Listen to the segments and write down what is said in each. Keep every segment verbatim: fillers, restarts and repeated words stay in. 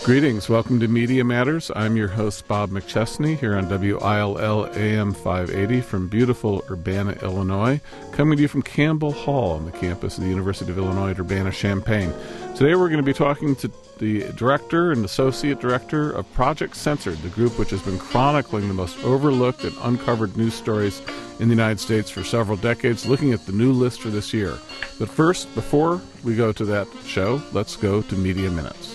Greetings. Welcome to Media Matters. I'm your host, Bob McChesney, here on W I L L A M five eighty from beautiful Urbana, Illinois, coming to you from Campbell Hall on the campus of the University of Illinois at Urbana-Champaign. Today we're going to be talking to the director and associate director of Project Censored, the group which has been chronicling the most overlooked and uncovered news stories in the United States for several decades, looking at the new list for this year. But first, before we go to that show, let's go to Media Minutes.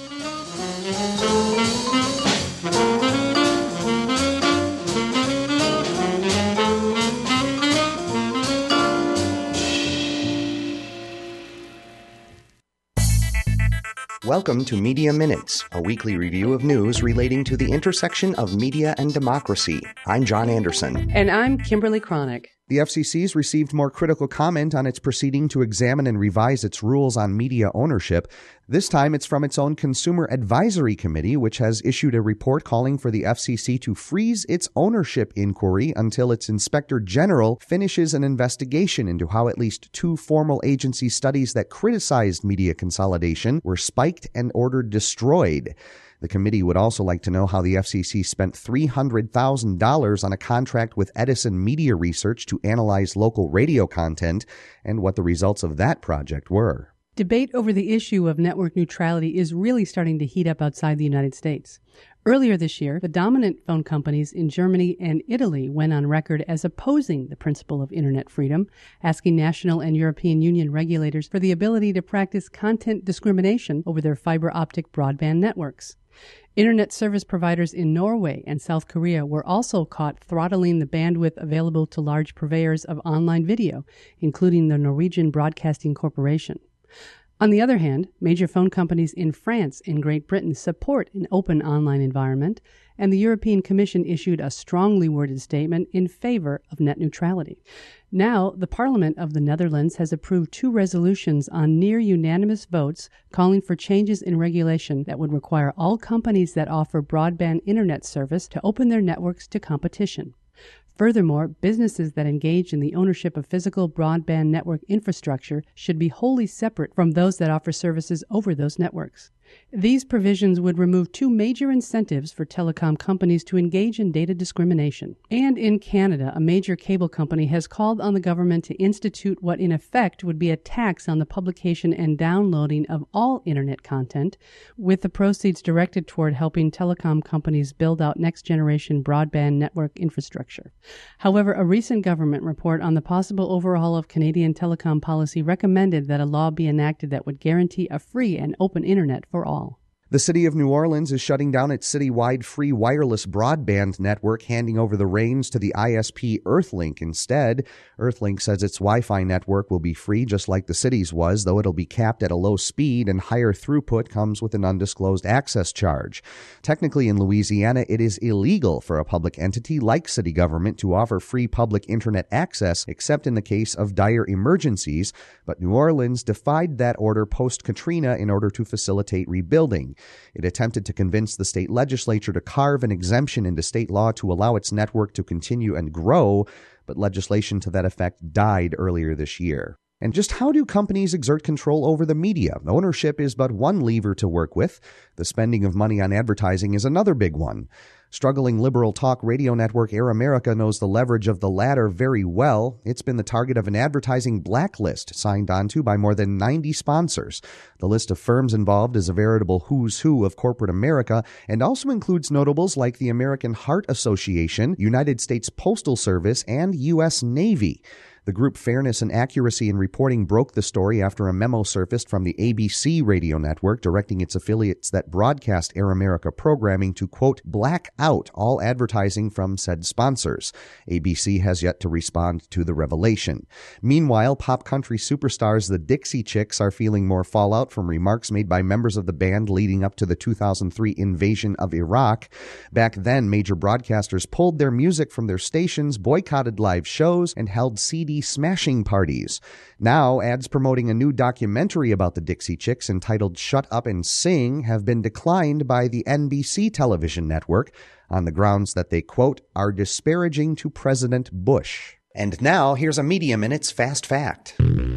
Welcome to Media Minutes, a weekly review of news relating to the intersection of media and democracy. I'm John Anderson. And I'm Kimberly Cronick. The F C C's received more critical comment on its proceeding to examine and revise its rules on media ownership. This time it's from its own Consumer Advisory Committee, which has issued a report calling for the F C C to freeze its ownership inquiry until its Inspector General finishes an investigation into how at least two formal agency studies that criticized media consolidation were spiked and ordered destroyed. The committee would also like to know how the F C C spent three hundred thousand dollars on a contract with Edison Media Research to analyze local radio content and what the results of that project were. Debate over the issue of network neutrality is really starting to heat up outside the United States. Earlier this year, the dominant phone companies in Germany and Italy went on record as opposing the principle of internet freedom, asking national and European Union regulators for the ability to practice content discrimination over their fiber optic broadband networks. Internet service providers in Norway and South Korea were also caught throttling the bandwidth available to large purveyors of online video, including the Norwegian Broadcasting Corporation. On the other hand, major phone companies in France and Great Britain support an open online environment, and the European Commission issued a strongly worded statement in favor of net neutrality. Now, the Parliament of the Netherlands has approved two resolutions on near-unanimous votes calling for changes in regulation that would require all companies that offer broadband internet service to open their networks to competition. Furthermore, businesses that engage in the ownership of physical broadband network infrastructure should be wholly separate from those that offer services over those networks. These provisions would remove two major incentives for telecom companies to engage in data discrimination. And in Canada, a major cable company has called on the government to institute what in effect would be a tax on the publication and downloading of all internet content, with the proceeds directed toward helping telecom companies build out next-generation broadband network infrastructure. However, a recent government report on the possible overhaul of Canadian telecom policy recommended that a law be enacted that would guarantee a free and open internet for all. The city of New Orleans is shutting down its citywide free wireless broadband network, handing over the reins to the I S P Earthlink instead. Earthlink says its Wi-Fi network will be free just like the city's was, though it'll be capped at a low speed and higher throughput comes with an undisclosed access charge. Technically in Louisiana, it is illegal for a public entity like city government to offer free public internet access except in the case of dire emergencies, but New Orleans defied that order post-Katrina in order to facilitate rebuilding. It attempted to convince the state legislature to carve an exemption into state law to allow its network to continue and grow, but legislation to that effect died earlier this year. And just how do companies exert control over the media? Ownership is but one lever to work with. The spending of money on advertising is another big one. Struggling liberal talk radio network Air America knows the leverage of the latter very well. It's been the target of an advertising blacklist signed onto by more than ninety sponsors. The list of firms involved is a veritable who's who of corporate America and also includes notables like the American Heart Association, United States Postal Service, and U S Navy. The group Fairness and Accuracy in Reporting broke the story after a memo surfaced from the A B C radio network directing its affiliates that broadcast Air America programming to, quote, black out all advertising from said sponsors. A B C has yet to respond to the revelation. Meanwhile, pop country superstars the Dixie Chicks are feeling more fallout from remarks made by members of the band leading up to the two thousand three invasion of Iraq. Back then, major broadcasters pulled their music from their stations, boycotted live shows, and held C D smashing parties. Now, ads promoting a new documentary about the Dixie Chicks entitled Shut Up and Sing have been declined by the N B C television network on the grounds that they, quote, are disparaging to President Bush. And now, here's a Media Minutes Fast Fact.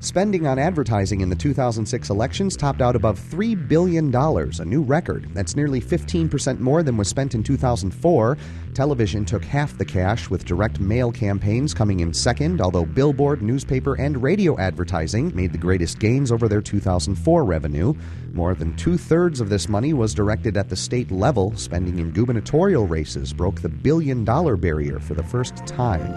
Spending on advertising in the two thousand six elections topped out above three billion dollars, a new record. That's nearly fifteen percent more than was spent in two thousand four. Television took half the cash, with direct mail campaigns coming in second, although billboard, newspaper, and radio advertising made the greatest gains over their two thousand four revenue. More than two-thirds of this money was directed at the state level. Spending in gubernatorial races broke the billion-dollar barrier for the first time.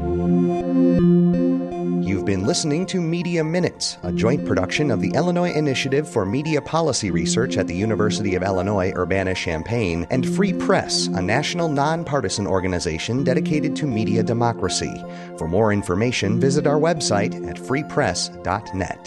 You've been listening to Media Minutes, a joint production of the Illinois Initiative for Media Policy Research at the University of Illinois Urbana-Champaign and Free Press, a national nonpartisan organization dedicated to media democracy. For more information, visit our website at free press dot net.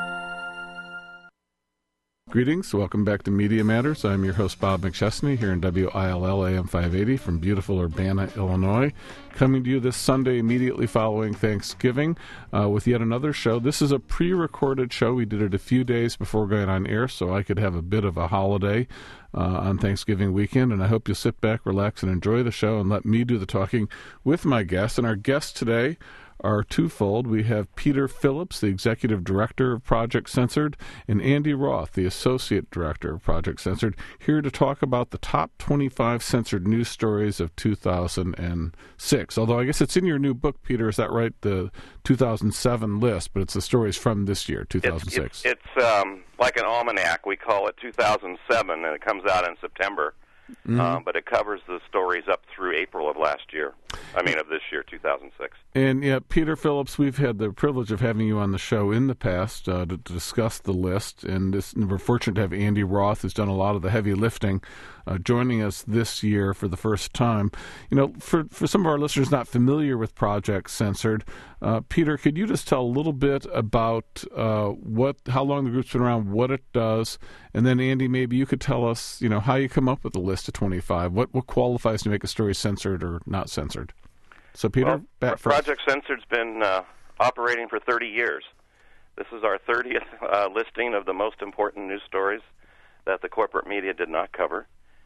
Greetings. Welcome back to Media Matters. I'm your host, Bob McChesney, here in W I L L A M five eighty from beautiful Urbana, Illinois. Coming to you this Sunday immediately following Thanksgiving uh, with yet another show. This is a pre-recorded show. We did it a few days before going on air so I could have a bit of a holiday uh, on Thanksgiving weekend, and I hope you'll sit back, relax, and enjoy the show and let me do the talking with my guests. And our guests today are twofold. We have Peter Phillips, the Executive Director of Project Censored, and Andy Roth, the Associate Director of Project Censored, here to talk about the top twenty-five censored news stories of two thousand six. Although I guess it's in your new book, Peter, is that right? The two thousand seven list, but it's the stories from this year, two thousand six. It's, it's, it's um, like an almanac. We call it two thousand seven, and it comes out in September. Mm-hmm. Um, but it covers the stories up through April of last year. I mean, of this year, two thousand six. And yeah, Peter Phillips, we've had the privilege of having you on the show in the past uh, to, to discuss the list, and this, we're fortunate to have Andy Roth, who's done a lot of the heavy lifting, uh, joining us this year for the first time. You know, for for some of our listeners not familiar with Project Censored, uh, Peter, could you just tell a little bit about uh, what, how long the group's been around, what it does, and then Andy, maybe you could tell us, you know, how you come up with the list of twenty-five. What what qualifies to make a story censored or not censored? So, Peter, well, back first. Project Censored's been uh, operating for thirty years. This is our thirtieth uh, listing of the most important news stories that the corporate media did not cover.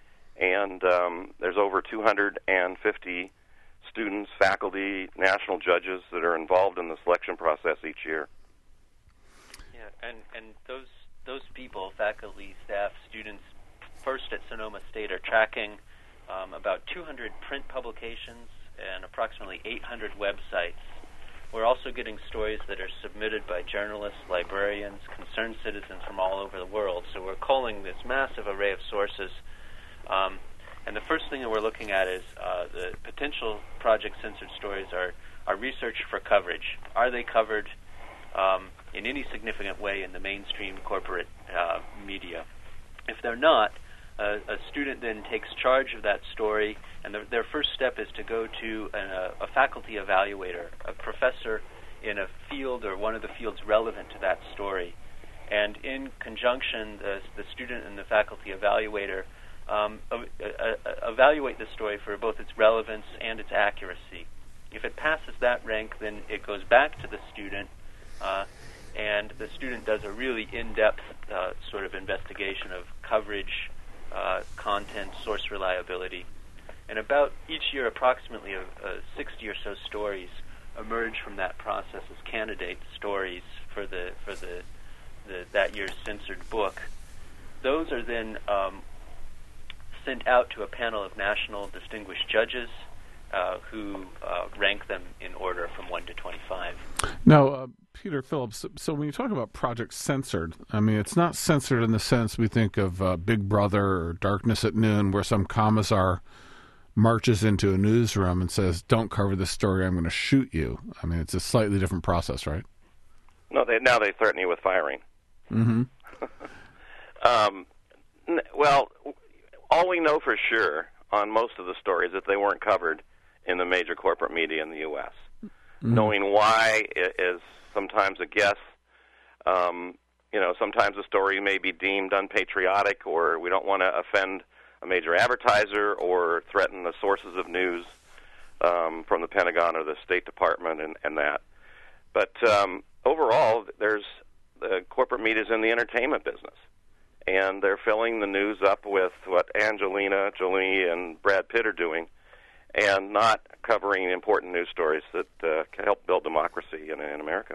And um, there's over two hundred fifty students, faculty, national judges that are involved in the selection process each year. Yeah, and, and those those people, faculty, staff, students, first at Sonoma State are tracking um, about two hundred print publications and approximately eight hundred websites. We're also getting stories that are submitted by journalists, librarians, concerned citizens from all over the world. So we're culling this massive array of sources. Um, and the first thing that we're looking at is uh, the potential Project Censored stories are, are researched for coverage. Are they covered um, in any significant way in the mainstream corporate uh, media? If they're not, uh, a student then takes charge of that story, and the, their first step is to go to a, a faculty evaluator, a professor in a field or one of the fields relevant to that story. And in conjunction, the, the student and the faculty evaluator um, uh, uh, evaluate the story for both its relevance and its accuracy. If it passes that rank, then it goes back to the student, uh, and the student does a really in-depth uh, sort of investigation of coverage, uh, content, source reliability. And about each year, approximately uh, uh, sixty or so stories emerge from that process as candidate stories for the for the, the that year's censored book. Those are then um, sent out to a panel of national distinguished judges uh, who uh, rank them in order from one to twenty-five. Now, uh, Peter Phillips, so when you talk about Project Censored, I mean, it's not censored in the sense we think of uh, Big Brother or Darkness at Noon, where some commissar marches into a newsroom and says, don't cover this story, I'm going to shoot you. I mean, it's a slightly different process, right? No, they, now they threaten you with firing. Mm-hmm. um, n- well, all we know for sure on most of the stories is that they weren't covered in the major corporate media in the U S Mm-hmm. Knowing why is sometimes a guess. Um, you know, sometimes a story may be deemed unpatriotic, or we don't want to offend a major advertiser or threaten the sources of news um, from the Pentagon or the State Department and, and that. But um, overall, there's the corporate media is in the entertainment business, and they're filling the news up with what Angelina Jolie and Brad Pitt are doing, and not covering important news stories that uh, can help build democracy in, in America.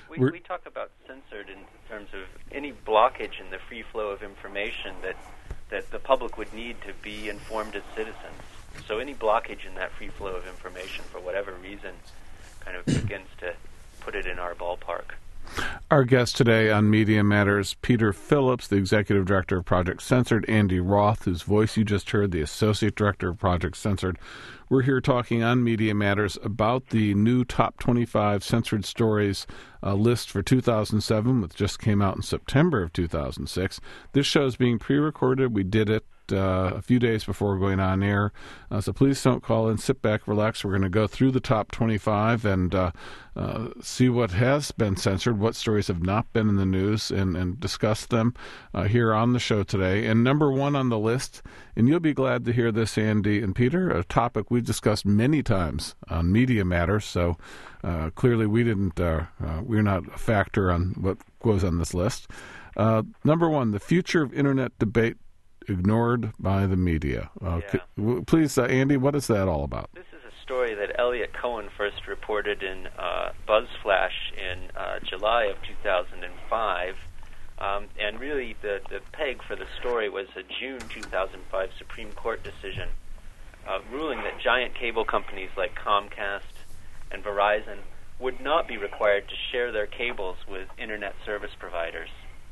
We, we talk about censored in terms of any blockage in the free flow of information that that the public would need to be informed as citizens. So any blockage in that free flow of information, for whatever reason, kind of begins to put it in our ballpark. Our guest today on Media Matters, Peter Phillips, the Executive Director of Project Censored, Andy Roth, whose voice you just heard, the Associate Director of Project Censored. We're here talking on Media Matters about the new Top twenty-five Censored Stories uh, list for two thousand seven, which just came out in September of two thousand six. This show is being pre-recorded. We did it Uh, a few days before going on air. Uh, so please don't call in. Sit back, relax. We're going to go through the top twenty-five and uh, uh, see what has been censored, what stories have not been in the news, and, and discuss them uh, here on the show today. And number one on the list, and you'll be glad to hear this, Andy and Peter, a topic we've discussed many times on Media Matters. So uh, clearly we didn't, uh, uh, we're not a factor on what goes on this list. Uh, number one, the future of Internet debate ignored by the media. Uh, yeah. could, please, uh, Andy, what is that all about? This is a story that Elliot Cohen first reported in uh, BuzzFlash in uh, July of two thousand five. Um, and really, the, the peg for the story was a June two thousand five Supreme Court decision uh, ruling that giant cable companies like Comcast and Verizon would not be required to share their cables with Internet service providers.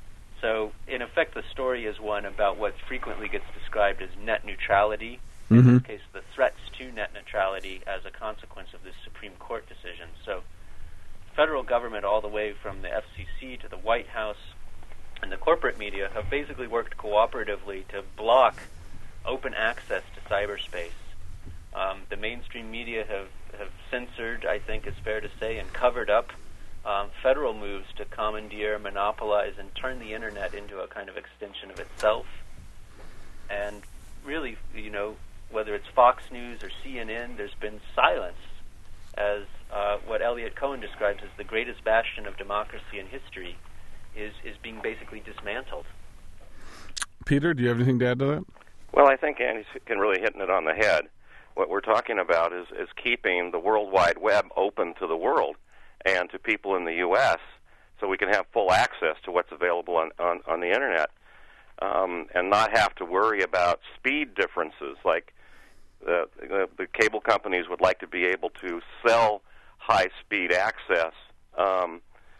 So, in effect, the story is one about what frequently gets described as net neutrality, in mm-hmm. this case, the threats to net neutrality as a consequence of this Supreme Court decision. So, federal government, all the way from the F C C to the White House and the corporate media, have basically worked cooperatively to block open access to cyberspace. Um, the mainstream media have, have censored, I think it's fair to say, and covered up Um, federal moves to commandeer, monopolize, and turn the Internet into a kind of extension of itself. And really, you know, whether it's Fox News or C N N, there's been silence as uh, what Elliot Cohen describes as the greatest bastion of democracy in history is, is being basically dismantled. Peter, do you have anything to add to that? Well, I think Andy's can really hitting it on the head. What we're talking about is, is keeping the World Wide Web open to the world and to people in the U S so we can have full access to what's available on, on, on the Internet um, and not have to worry about speed differences. Like the, the, the cable companies would like to be able to sell high-speed access um,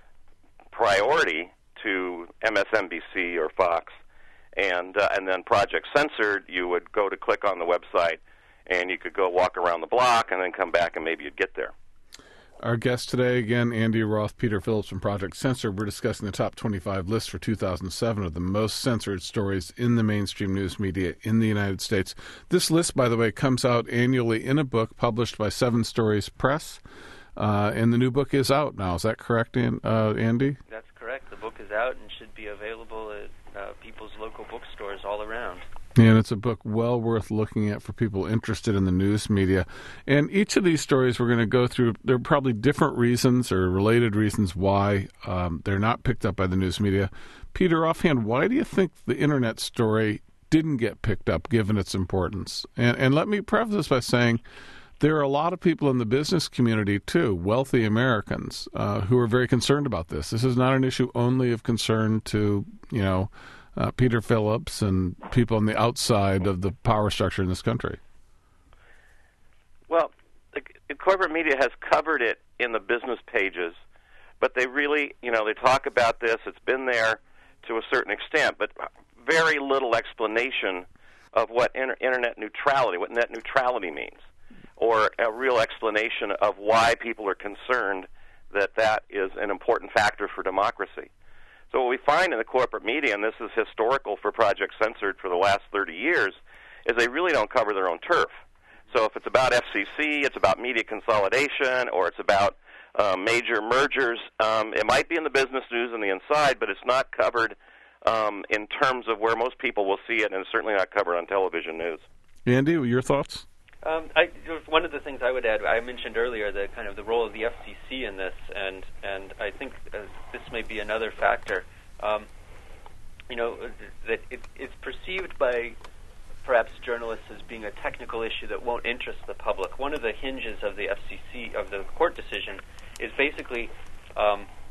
priority to M S N B C or Fox. And, uh, and then Project Censored, you would go to click on the website and you could go walk around the block and then come back and maybe you'd get there. Our guest today, again, Andy Roth, Peter Phillips from Project Censored. We're discussing the top twenty-five list for two thousand seven of the most censored stories in the mainstream news media in the United States. This list, by the way, comes out annually in a book published by Seven Stories Press, uh, and the new book is out now. Is that correct, uh, Andy? That's correct. The book is out and should be available at uh, people's local bookstores all around. And it's a book well worth looking at for people interested in the news media. And each of these stories we're going to go through, there are probably different reasons or related reasons why um, they're not picked up by the news media. Peter, offhand, why do you think the Internet story didn't get picked up given its importance? And, and let me preface this by saying there are a lot of people in the business community, too, wealthy Americans, uh, who are very concerned about this. This is not an issue only of concern to, you know, Uh, Peter Phillips and people on the outside of the power structure in this country. Well, the, the corporate media has covered it in the business pages, but they really, you know, they talk about this. It's been there to a certain extent, but very little explanation of what inter- internet neutrality, what net neutrality means, or a real explanation of why people are concerned that that is an important factor for democracy. So what we find in the corporate media, and this is historical for Project Censored for the last thirty years, is they really don't cover their own turf. So if it's about F C C, it's about media consolidation, or it's about uh, major mergers, um, it might be in the business news on the inside, but it's not covered um, in terms of where most people will see it, and it's certainly not covered on television news. Andy, your thoughts? Um, I, one of the things I would add, I mentioned earlier the kind of the role of the F C C in this, and and I think uh, this may be another factor. Um, you know, that it, it's perceived by perhaps journalists as being a technical issue that won't interest the public. One of the hinges of the F C C, of the court decision, is basically um,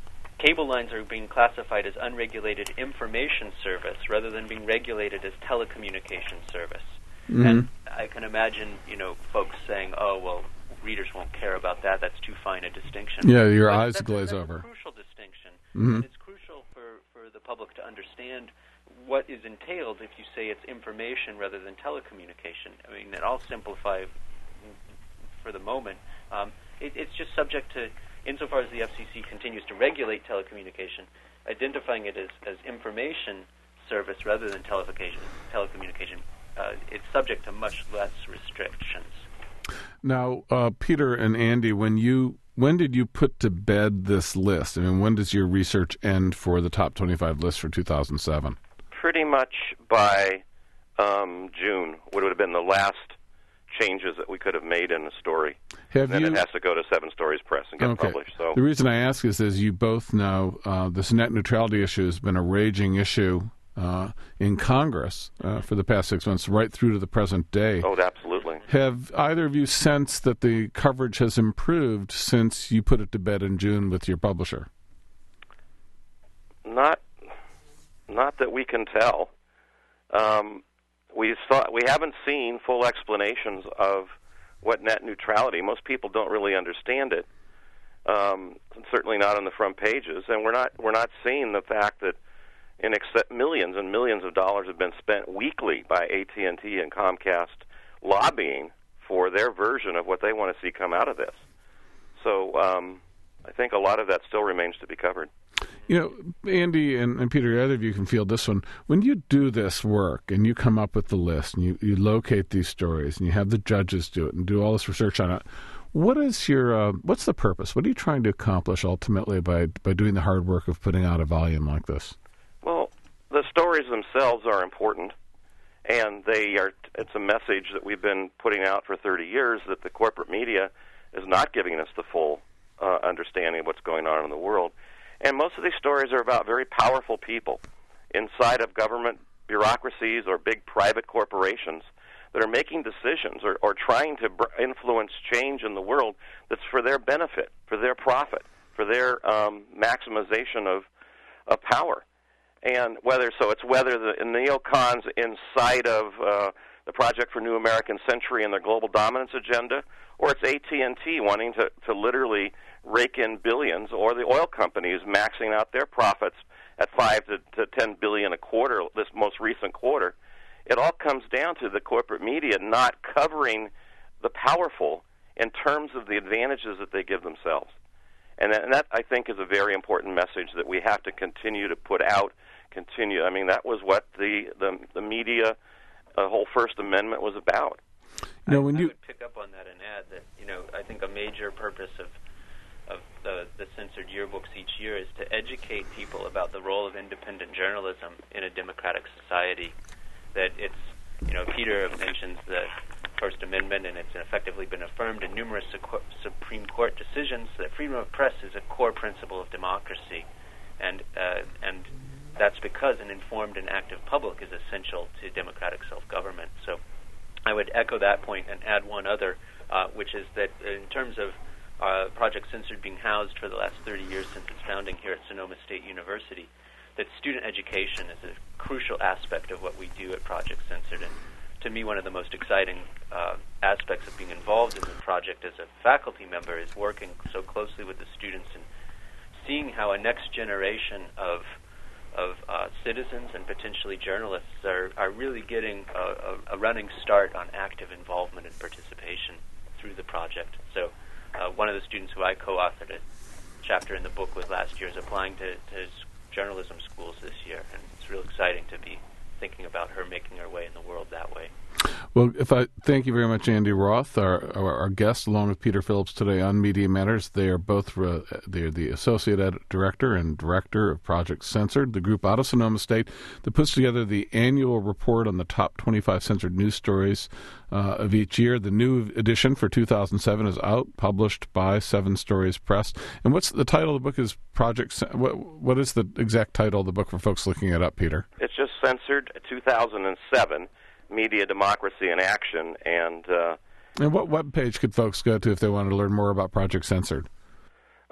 cable lines are being classified as unregulated information service rather than being regulated as telecommunication service. Mm-hmm. And I can imagine, you know, folks saying, "Oh, well, readers won't care about that. That's too fine a distinction." Yeah, your but eyes that's glaze a, that's over. A crucial distinction. Mm-hmm. And it's crucial for, for the public to understand what is entailed if you say it's information rather than telecommunication. I mean, and I'll simplify for the moment. Um, it, it's just subject to, insofar as the F C C continues to regulate telecommunication, identifying it as, as information service rather than telecommunication. telecommunication uh, it's subject to much less restrictions. Now, uh, Peter and Andy, when you when did you put to bed this list? I mean, when does your research end for the top twenty-five list for two thousand seven? Pretty much by um, June would have been the last changes that we could have made in the story. Have then you, it has to go to Seven Stories Press and get okay. published. So the reason I ask is, as you both know, uh, this net neutrality issue has been a raging issue uh, in Congress uh, for the past six months, right through to the present day. Oh, absolutely. Have either of you sensed that the coverage has improved since you put it to bed in June with your publisher? Not, not that we can tell. Um, we saw, we haven't seen full explanations of what net neutrality. Most people don't really understand it. Um, certainly not on the front pages, and we're not we're not seeing the fact that in except millions and millions of dollars have been spent weekly by A T and T and Comcast lobbying for their version of what they want to see come out of this. So um, I think a lot of that still remains to be covered. You know, Andy and, and Peter, either of you can field this one. When you do this work and you come up with the list and you, you locate these stories and you have the judges do it and do all this research on it, what is your uh, what's the purpose? What are you trying to accomplish ultimately by by doing the hard work of putting out a volume like this? Well, the stories themselves are important, and they are. It's a message that we've been putting out for thirty years that the corporate media is not giving us the full uh, understanding of what's going on in the world. And most of these stories are about very powerful people inside of government bureaucracies or big private corporations that are making decisions or, or trying to br- influence change in the world that's for their benefit, for their profit, for their um, maximization of, of power. And whether so, it's whether the neocons inside of uh, the Project for New American Century and their global dominance agenda, or it's A T and T wanting to, to literally rake in billions, or the oil companies maxing out their profits at five to, to ten billion a quarter. This most recent quarter, it all comes down to the corporate media not covering the powerful in terms of the advantages that they give themselves. And that, and that, I think, is a very important message that we have to continue to put out. Continue. I mean, that was what the the, the media, the whole First Amendment was about. You know, when I, you I would pick up on that and add that, you know, I think a major purpose of of the, the censored yearbooks each year is to educate people about the role of independent journalism in a democratic society. That it's, you know, Peter mentions the First Amendment, and it's effectively been affirmed in numerous Supreme Court decisions that freedom of press is a core principle of democracy, and uh, and that's because an informed and active public is essential to democratic self-government. So I would echo that point and add one other, uh, which is that in terms of uh, Project Censored being housed for the last thirty years since its founding here at Sonoma State University, that student education is a crucial aspect of what we do at Project Censored. And to me, one of the most exciting uh, aspects of being involved in the project as a faculty member is working so closely with the students and seeing how a next generation of of uh, citizens and potentially journalists are, are really getting a, a, a running start on active involvement and participation through the project. So uh, one of the students who I co-authored a chapter in the book with last year is applying to, to journalism schools this year, and it's real exciting to be thinking about her making her way in the world that way. Well, if I thank you very much, Andy Roth, our, our our guest, along with Peter Phillips today on Media Matters. They are both uh, they're the associate ed- director and director of Project Censored, the group out of Sonoma State that puts together the annual report on the top twenty-five censored news stories uh, of each year. The new edition for two thousand seven is out, published by Seven Stories Press. And what's the title of the book? Is Project? What what is the exact title of the book for folks looking it up, Peter? It's just Censored two thousand seven. Media, Democracy, and Action. And uh, and what web page could folks go to if they wanted to learn more about Project Censored?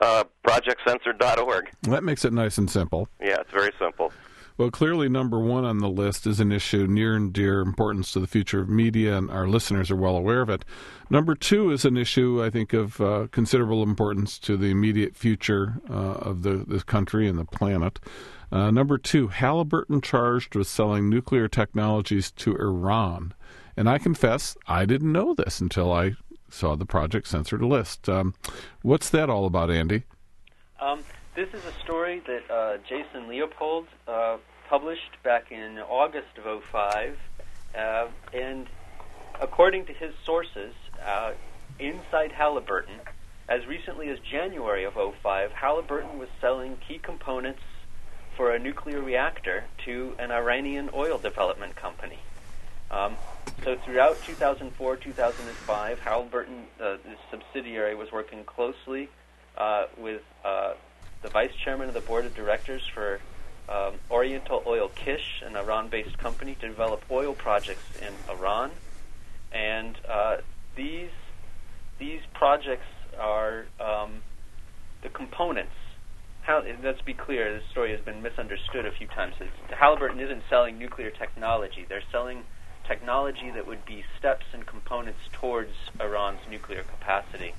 Uh, project censored dot org. That makes it nice and simple. Yeah, it's very simple. Well, clearly number one on the list is an issue near and dear importance to the future of media, and our listeners are well aware of it. Number two is an issue, I think, of uh, considerable importance to the immediate future uh, of the, the country and the planet. Uh, number two, Halliburton charged with selling nuclear technologies to Iran. And I confess, I didn't know this until I saw the Project Censored list. Um, what's that all about, Andy? Um, this is a story that uh, Jason Leopold uh, published back in August of oh five, uh, and according to his sources, uh, inside Halliburton, as recently as January of oh five, Halliburton was selling key components for a nuclear reactor to an Iranian oil development company. Um, so throughout two thousand four, two thousand five, Halliburton, uh, the subsidiary, was working closely uh, with uh, the vice chairman of the board of directors for um, Oriental Oil Kish, an Iran-based company, to develop oil projects in Iran. And uh, these these projects are um, the components. How, let's be clear, this story has been misunderstood a few times. It's, Halliburton isn't selling nuclear technology. They're selling technology that would be steps and components towards Iran's nuclear capacity.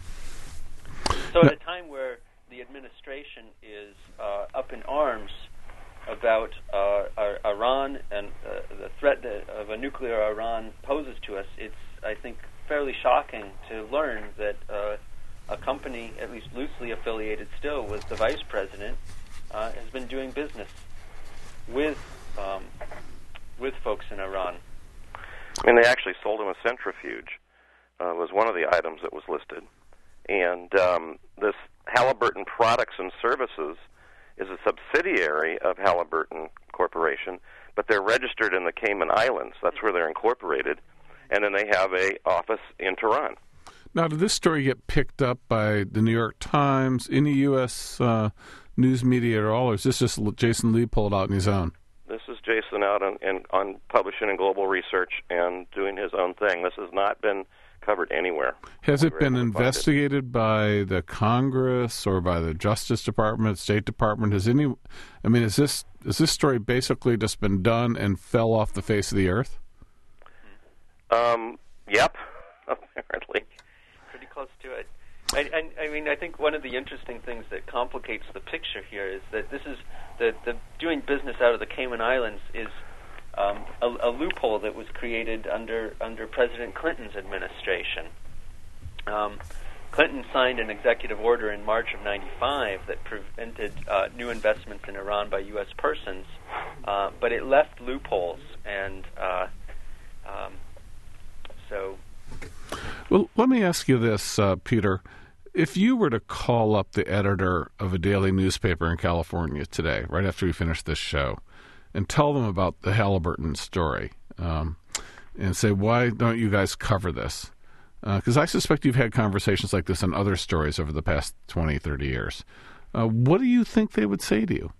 So at a time where the administration is uh, up in arms about uh, Iran and uh, the threat that, of a nuclear Iran poses to us, it's, I think, fairly shocking to learn that uh, a company, at least loosely affiliated still with the vice president, uh, has been doing business with um, with folks in Iran. I mean, they actually sold him a centrifuge, uh, was one of the items that was listed. And um, this Halliburton Products and Services is a subsidiary of Halliburton Corporation, but they're registered in the Cayman Islands. That's where they're incorporated. And then they have a office in Tehran. Now, did this story get picked up by the New York Times, any U S uh, news media at all, or is this just Jason Leopold out on his own? This is Jason out on, in, on publishing in Global Research and doing his own thing. This has not been covered anywhere. Has it been investigated it. by the Congress or by the Justice Department, State Department? Has any? I mean, is this is this story basically just been done and fell off the face of the earth? Um. Yep. Apparently. Pretty close to it. I, I, I mean, I think one of the interesting things that complicates the picture here is that this is the, the doing business out of the Cayman Islands is um, a, a loophole that was created under under President Clinton's administration. Um, Clinton signed an executive order in March of ninety-five that prevented uh, new investments in Iran by U S persons, uh, but it left loopholes, and uh, um, so. Well, let me ask you this, uh, Peter. If you were to call up the editor of a daily newspaper in California today, right after we finish this show, and tell them about the Halliburton story, um, and say, why don't you guys cover this? Because uh, I suspect you've had conversations like this on other stories over the past twenty, thirty years. Uh, what do you think they would say to you?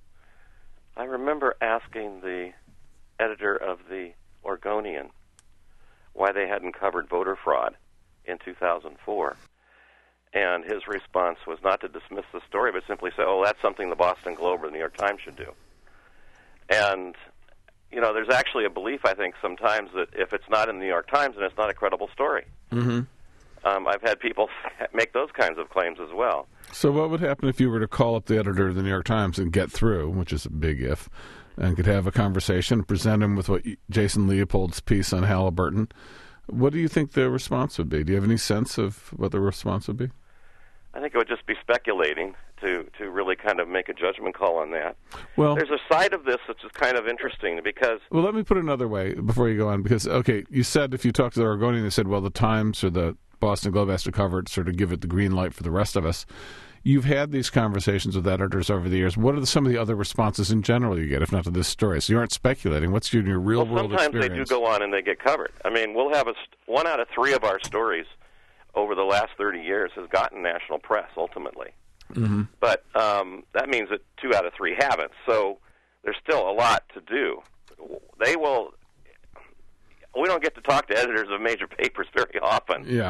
I remember asking the editor of the Oregonian why they hadn't covered voter fraud in two thousand four. And his response was not to dismiss the story, but simply say, oh, that's something the Boston Globe or the New York Times should do. And, you know, there's actually a belief, I think, sometimes that if it's not in the New York Times, then it's not a credible story. Mm-hmm. Um, I've had people make those kinds of claims as well. So what would happen if you were to call up the editor of the New York Times and get through, which is a big if, and could have a conversation, present him with what Jason Leopold's piece on Halliburton? What do you think the response would be? Do you have any sense of what the response would be? I think it would just be speculating to, to really kind of make a judgment call on that. Well, there's a side of this which is kind of interesting because... Well, let me put it another way before you go on, because, okay, you said if you talk to the Oregonian, they said, well, the Times or the Boston Globe has to cover it, sort of give it the green light for the rest of us. You've had these conversations with editors over the years. What are the, some of the other responses in general you get, if not to this story? So you aren't speculating. What's your, your real-world well, sometimes experience? Sometimes they do go on and they get covered. I mean, we'll have a, one out of three of our stories over the last thirty years has gotten national press, ultimately. Mm-hmm. But um, that means that two out of three haven't. So there's still a lot to do. They will... We don't get to talk to editors of major papers very often. Yeah.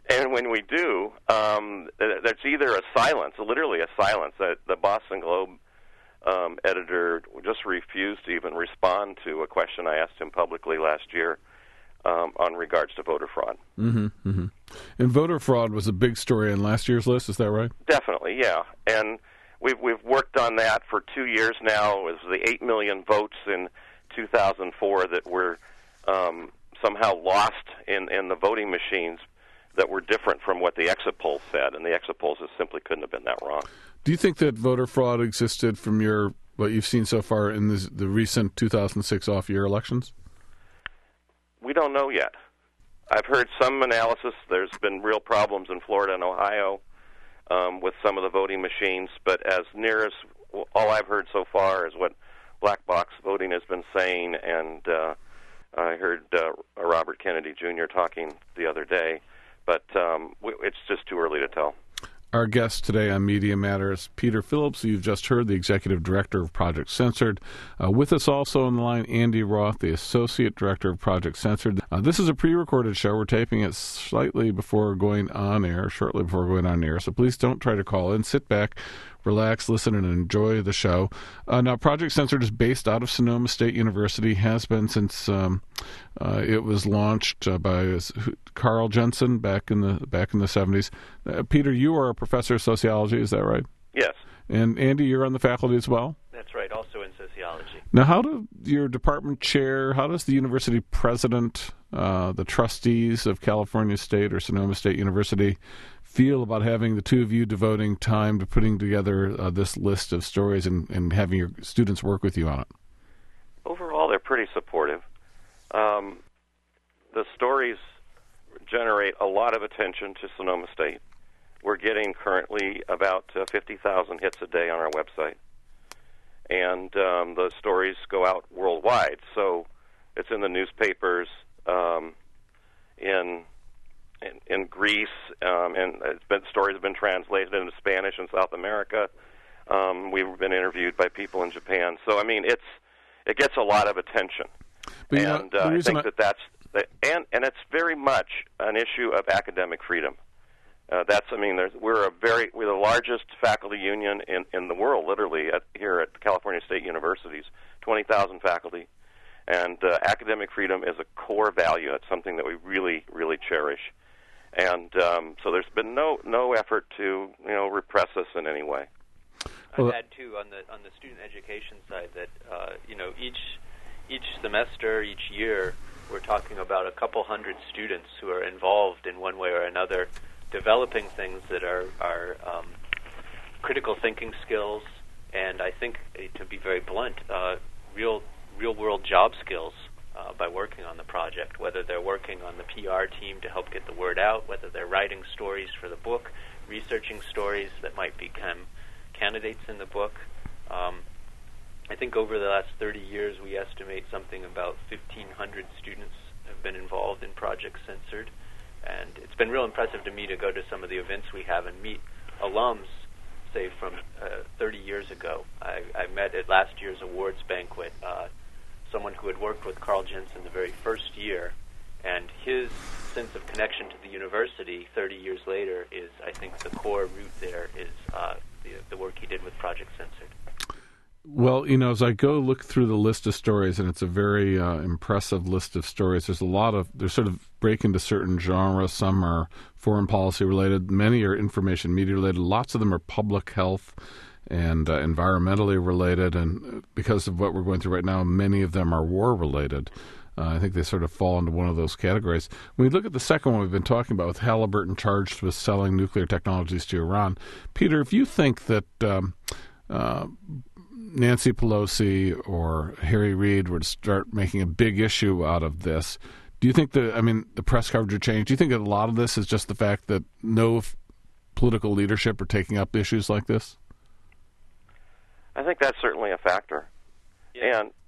And when we do, um, there's either a silence, literally a silence. That the Boston Globe um, editor just refused to even respond to a question I asked him publicly last year um, on regards to voter fraud. Mm-hmm, mm-hmm. And voter fraud was a big story on last year's list. Is that right? Definitely, yeah. And we've we've worked on that for two years now. It was the eight million votes in two thousand four that were um, somehow lost in, in the voting machines that were different from what the exit polls said, and the exit polls just simply couldn't have been that wrong. Do you think that voter fraud existed from your what you've seen so far in this, the recent two thousand six off-year elections? We don't know yet. I've heard some analysis. There's been real problems in Florida and Ohio um, with some of the voting machines, but as near as all I've heard so far is what black box voting has been saying, and uh, I heard uh, Robert Kennedy Junior talking the other day. But um, it's just too early to tell. Our guest today on Media Matters, Peter Phillips, who you've just heard, the Executive Director of Project Censored. Uh, with us also on the line, Andy Roth, the Associate Director of Project Censored. Uh, this is a pre-recorded show. We're taping it slightly before going on air, shortly before going on air. So please don't try to call in. Sit back, relax, listen, and enjoy the show. Uh, now, Project Censored is based out of Sonoma State University, has been since um, uh, it was launched uh, by uh, Carl Jensen back in the back in the seventies. Uh, Peter, you are a professor of sociology, is that right? Yes. And Andy, you're on the faculty as well? That's right, also in sociology. Now, how do your department chair, how does the university president, uh, the trustees of California State or Sonoma State University feel about having the two of you devoting time to putting together uh, this list of stories and, and having your students work with you on it? Overall, they're pretty supportive. Um, the stories generate a lot of attention to Sonoma State. We're getting currently about uh, fifty thousand hits a day on our website. And um, the stories go out worldwide. So it's in the newspapers um, in, in in Greece, um, and it's been, stories have been translated into Spanish in South America. Um, we've been interviewed by people in Japan. So, I mean, it's it gets a lot of attention. But, and know, uh, I think I... that that's... And and it's very much an issue of academic freedom. Uh, that's I mean, there's, we're a very we're the largest faculty union in, in the world, literally at, here at California State Universities, twenty thousand faculty, and uh, academic freedom is a core value. It's something that we really really cherish, and um, so there's been no no effort to you know repress us in any way. I'd add too on the on the student education side that uh, you know each each semester, each year, we're talking about a couple hundred students who are involved in one way or another, developing things that are, are um, critical thinking skills, and I think, to be very blunt, uh, real real-world job skills uh, by working on the project, whether they're working on the P R team to help get the word out, whether they're writing stories for the book, researching stories that might become candidates in the book. Um, I think over the last thirty years, we estimate something about fifteen hundred students have been involved in Project Censored, and it's been real impressive to me to go to some of the events we have and meet alums, say, from uh, thirty years ago. I, I met at last year's awards banquet uh, someone who had worked with Carl Jensen the very first year, and his sense of connection to the university thirty years later is, I think, the core root there is uh, the, the work he did with Project Censored. Well, you know, as I go look through the list of stories, and it's a very uh, impressive list of stories, there's a lot of, they're sort of break into certain genres. Some are foreign policy related, many are information media related, lots of them are public health and uh, environmentally related, and because of what we're going through right now, many of them are war related. Uh, I think they sort of fall into one of those categories. When we look at the second one we've been talking about, with Halliburton charged with selling nuclear technologies to Iran, Peter, if you think that um, uh, Nancy Pelosi or Harry Reid would start making a big issue out of this, do you think that, I mean, the press coverage would change? Do you think that a lot of this is just the fact that no f- political leadership are taking up issues like this? I think that's certainly a factor. Yeah. And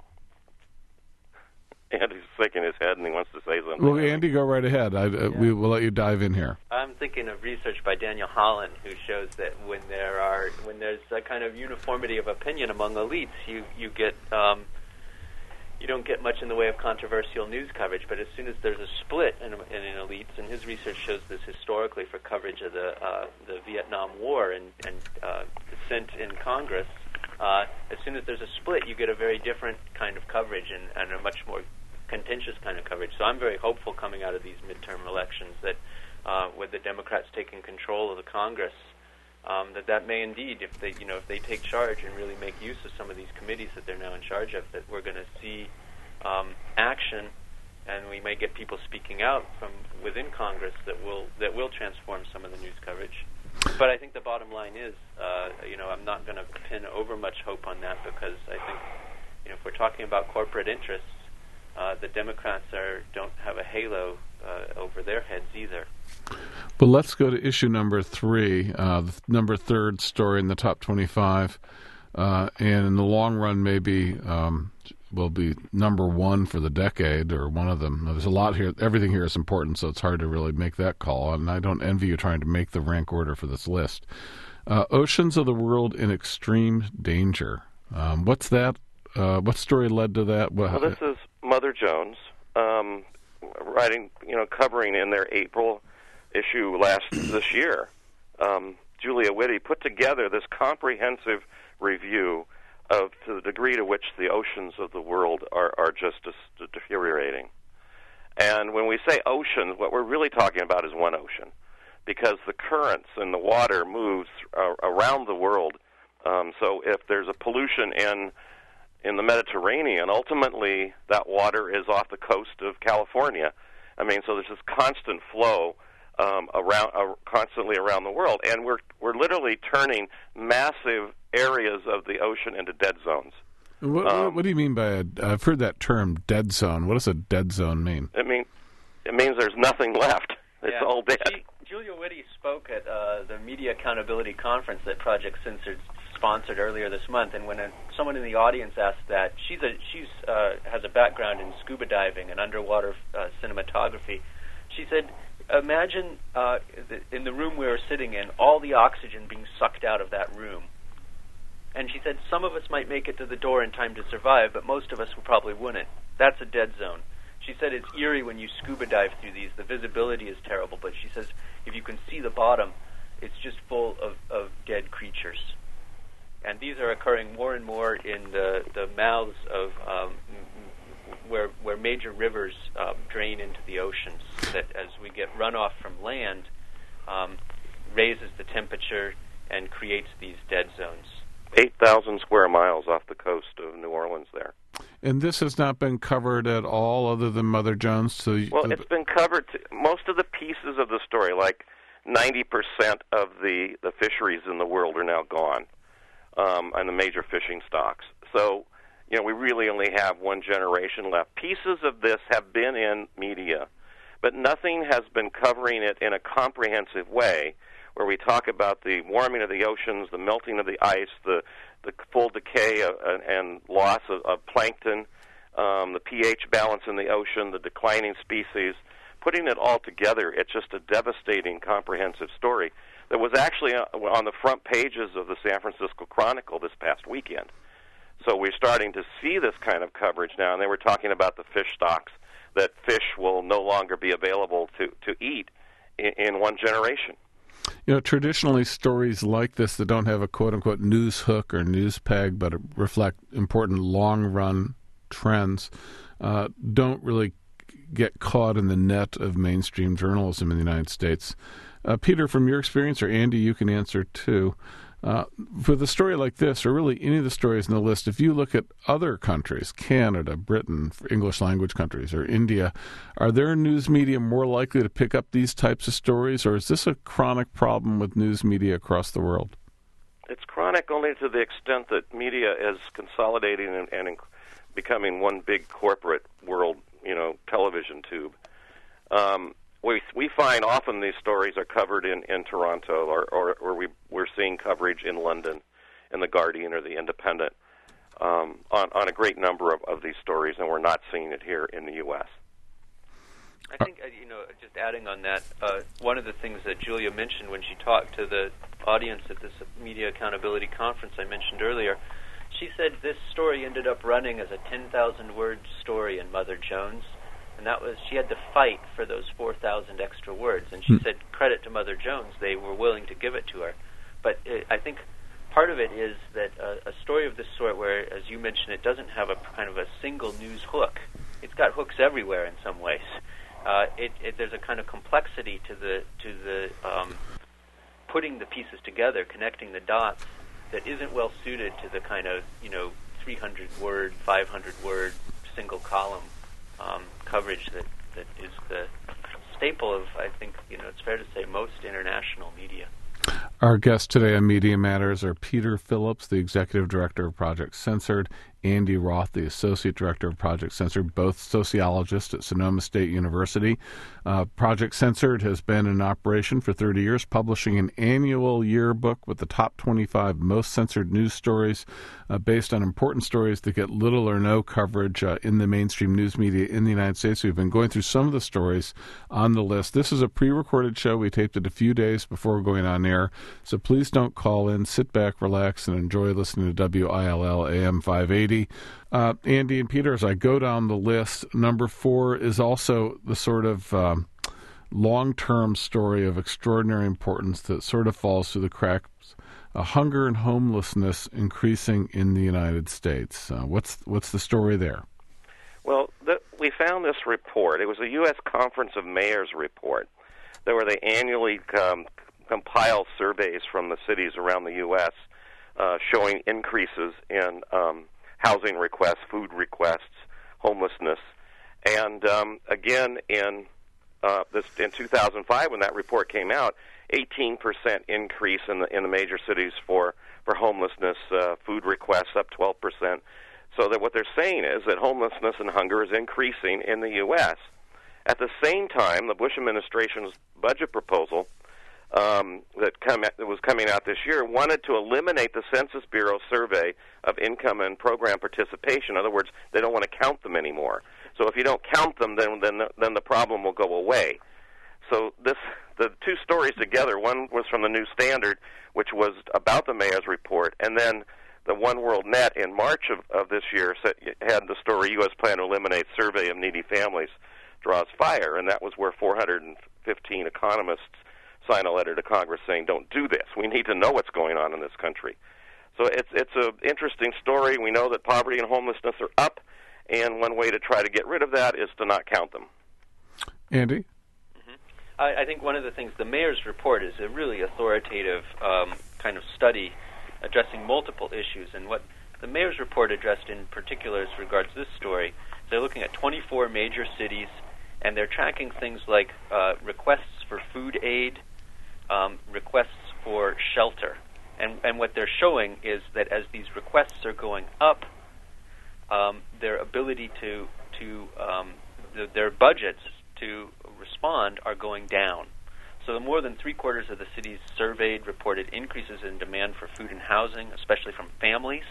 Andy's shaking his head and he wants to say something. Well, Andy, go right ahead. I, uh, yeah. We will let you dive in here. I'm thinking of research by Daniel Holland, who shows that when there are when there's a kind of uniformity of opinion among elites, you you get um, you don't get much in the way of controversial news coverage. But as soon as there's a split in, in, in elites, and his research shows this historically for coverage of the uh, the Vietnam War and, and uh, dissent in Congress, uh, as soon as there's a split, you get a very different kind of coverage and, and a much more contentious kind of coverage. So I'm very hopeful coming out of these midterm elections that uh, with the Democrats taking control of the Congress, um, that that may indeed, if they you know if they take charge and really make use of some of these committees that they're now in charge of, that we're going to see um, action, and we may get people speaking out from within Congress that will that will transform some of the news coverage. But I think the bottom line is, uh, you know, I'm not going to pin over much hope on that, because I think, you know, if we're talking about corporate interests, uh, the Democrats are don't have a halo uh, over their heads either. Well, let's go to issue number three, uh, the number third story in the top twenty-five, uh, and in the long run, maybe um, will be number one for the decade, or one of them. There's a lot here. Everything here is important, so it's hard to really make that call, and I don't envy you trying to make the rank order for this list. Uh, Oceans of the World in Extreme Danger. Um, what's that? Uh, what story led to that? What, well, this is Mother Jones um, writing, you know, covering in their April issue last this year. Um, Julia Whitty put together this comprehensive review of to the degree to which the oceans of the world are, are just dis- deteriorating. And when we say oceans, what we're really talking about is one ocean, because the currents and the water moves uh, around the world. Um, so if there's a pollution in in the Mediterranean, ultimately that water is off the coast of California. I mean, so there's this constant flow um, around, uh, constantly around the world, and we're we're literally turning massive areas of the ocean into dead zones. What, um, what do you mean by a? I've heard that term, dead zone. What does a dead zone mean? It mean it means there's nothing left. It's yeah. all dead. She, Julia Whitty spoke at uh, the Media Accountability Conference that Project Censored sponsored earlier this month, and when a, someone in the audience asked that, she's a she's uh, has a background in scuba diving and underwater uh, cinematography. She said, imagine uh, the, in the room we were sitting in, all the oxygen being sucked out of that room. And she said, some of us might make it to the door in time to survive, but most of us probably wouldn't. That's a dead zone. She said it's eerie when you scuba dive through these. The visibility is terrible, but she says if you can see the bottom, it's just full of, of dead creatures. And these are occurring more and more in the, the mouths of um, where where major rivers um, drain into the oceans. That as we get runoff from land, um, raises the temperature and creates these dead zones. eight thousand square miles off the coast of New Orleans there. And this has not been covered at all, other than Mother Jones? So well, it's been covered. To, most of the pieces of the story, like ninety percent of the, the fisheries in the world are now gone, um, and the major fishing stocks. So, you know, we really only have one generation left. Pieces of this have been in media, but nothing has been covering it in a comprehensive way, where we talk about the warming of the oceans, the melting of the ice, the the full decay of, uh, and loss of, of plankton, um, the pH balance in the ocean, the declining species. Putting it all together, it's just a devastating, comprehensive story that was actually on the front pages of the San Francisco Chronicle this past weekend. So we're starting to see this kind of coverage now, and they were talking about the fish stocks, that fish will no longer be available to, to eat in, in one generation. You know, traditionally stories like this that don't have a quote-unquote news hook or news peg but reflect important long-run trends uh, don't really get caught in the net of mainstream journalism in the United States. Uh, Peter, from your experience, or Andy, you can answer too. Uh, with a story like this, or really any of the stories in the list, if you look at other countries, Canada, Britain, English language countries, or India, are their news media more likely to pick up these types of stories, or is this a chronic problem with news media across the world? It's chronic only to the extent that media is consolidating and, and becoming one big corporate world, you know, television tube. Um, We we find often these stories are covered in, in Toronto, or, or, or we, we're seeing coverage in London, in The Guardian or The Independent, um, on, on a great number of, of these stories, and we're not seeing it here in the U S. I think, uh, you know, just adding on that, uh, one of the things that Julia mentioned when she talked to the audience at this Media Accountability Conference I mentioned earlier, she said this story ended up running as a ten thousand word story in Mother Jones, and that was, she had to fight for those four thousand extra words, and she hmm. said credit to Mother Jones, they were willing to give it to her. But it, I think part of it is that uh, a story of this sort where, as you mentioned, it doesn't have a kind of a single news hook. It's got hooks everywhere in some ways. Uh, it, it, there's a kind of complexity to the to the um, putting the pieces together, connecting the dots, that isn't well suited to the kind of, you know, three hundred word, five hundred word, single column um, coverage that, that is the staple of, I think, you know, it's fair to say, most international media. Our guests today on Media Matters are Peter Phillips, the Executive Director of Project Censored, Andy Roth, the Associate Director of Project Censored, both sociologists at Sonoma State University. Uh, Project Censored has been in operation for thirty years, publishing an annual yearbook with the top twenty-five most censored news stories uh, based on important stories that get little or no coverage uh, in the mainstream news media in the United States. We've been going through some of the stories on the list. This is a pre-recorded show. We taped it a few days before going on air, so please don't call in. Sit back, relax, and enjoy listening to W I L L A M five eighty. Uh, Andy and Peter, as I go down the list, number four is also the sort of um, long-term story of extraordinary importance that sort of falls through the cracks. Uh, hunger and homelessness increasing in the United States. Uh, what's what's the story there? Well, the, we found this report. It was a U S Conference of Mayors report, that where they annually um, compile surveys from the cities around the U S uh, showing increases in um, housing requests, food requests, homelessness. And um, again, in uh, this in two thousand five, when that report came out, eighteen percent increase in the in the major cities for for homelessness, uh, food requests up twelve percent. So that what they're saying is that homelessness and hunger is increasing in the U S. At the same time, the Bush administration's budget proposal Um, that, come, that was coming out this year wanted to eliminate the Census Bureau survey of income and program participation. In other words, they don't want to count them anymore. So if you don't count them, then then then the problem will go away. So this the two stories together. One was from the New Standard, which was about the mayor's report, and then the One World Net in March of, of this year had the story U S plan to eliminate survey of needy families draws fire, and that was where four hundred fifteen economists sign a letter to Congress saying, don't do this. We need to know what's going on in this country. So it's it's an interesting story. We know that poverty and homelessness are up, and one way to try to get rid of that is to not count them. Andy? Mm-hmm. I, I think one of the things, the mayor's report is a really authoritative um, kind of study addressing multiple issues. And what the mayor's report addressed in particular as regards this story, they're looking at twenty-four major cities, and they're tracking things like uh, requests for food aid, Um, requests for shelter. And, and what they're showing is that as these requests are going up, um, their ability to, to um, the, their budgets to respond are going down. So more than three-quarters of the cities surveyed reported increases in demand for food and housing, especially from families.